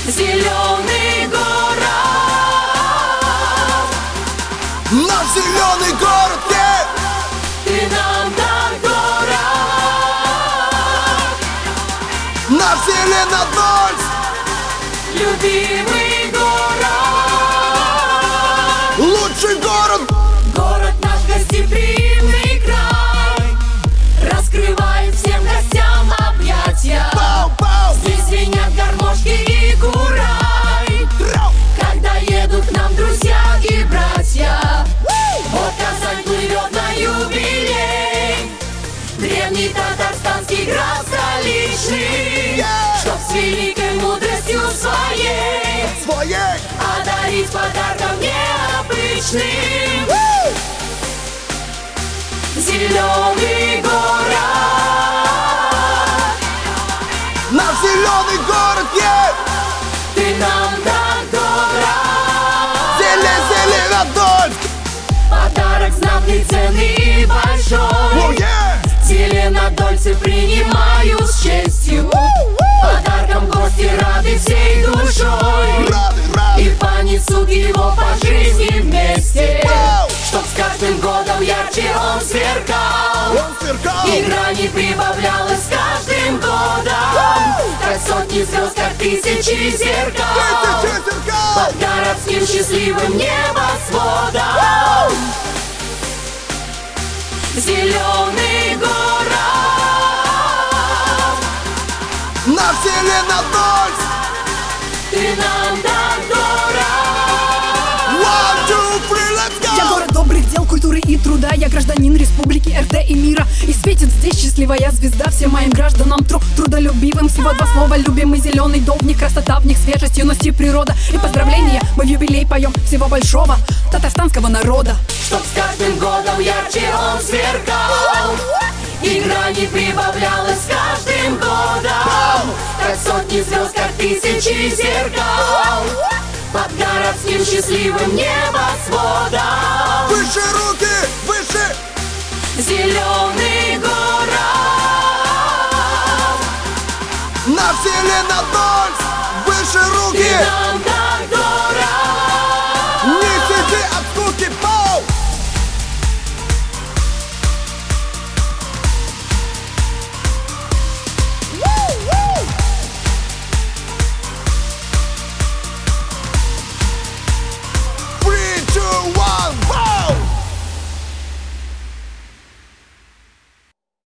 Зеленый город. Наш зеленый город, Ты нам так дорог. наш Зеленодольск, Любимый город. лучший город. Город наш гостеприимный край, раскрывает всем гостям объятия. Пау-пау. Здесь звенят гармошки и курай, Трау. когда едут к нам друзья и братья. Вот Казань плывет на юбилей, древний татарстанский град столичный, чтоб с великой мудростью своей одарить подарком необычным. Зеленый город. Наш зеленый город, Ты нам так дорог. Зеленодольск. Подарок знатный, ценный и большой. Зеленодольцы принимают с честью. Подарком гости рады всей душой. Рады. И понесут его по жизни вместе, Вау! чтоб с каждым годом ярче он сверкал. Он сверкал. И грани прибавлялось с каждым годом. Как сотни звезд, как тысячи зеркал. Тысячи зеркал. Под городским счастливым небосводом. Зеленый город. Наш Зеленодольск. Ты нам так дорог. 1, 2, 3, let's go. Я город добрых дел, культуры и труда. Я гражданин республики РТ и мира. И светит здесь счастливая звезда всем моим гражданам трудолюбивым. Всего два слова: любимый зеленый дом. В них красота, в них свежесть, юность и природа. И поздравления мы в юбилей поем всего большого татарстанского народа. Чтоб с каждым годом ярче он сверкал. И грани прибавлялось с каждым годом. Как сотни звезд, как тысячи зеркал. Под городским счастливым небосводом. Выше руки, выше. Зеленый город. Наш Зеленодольск. Выше руки. Ты нам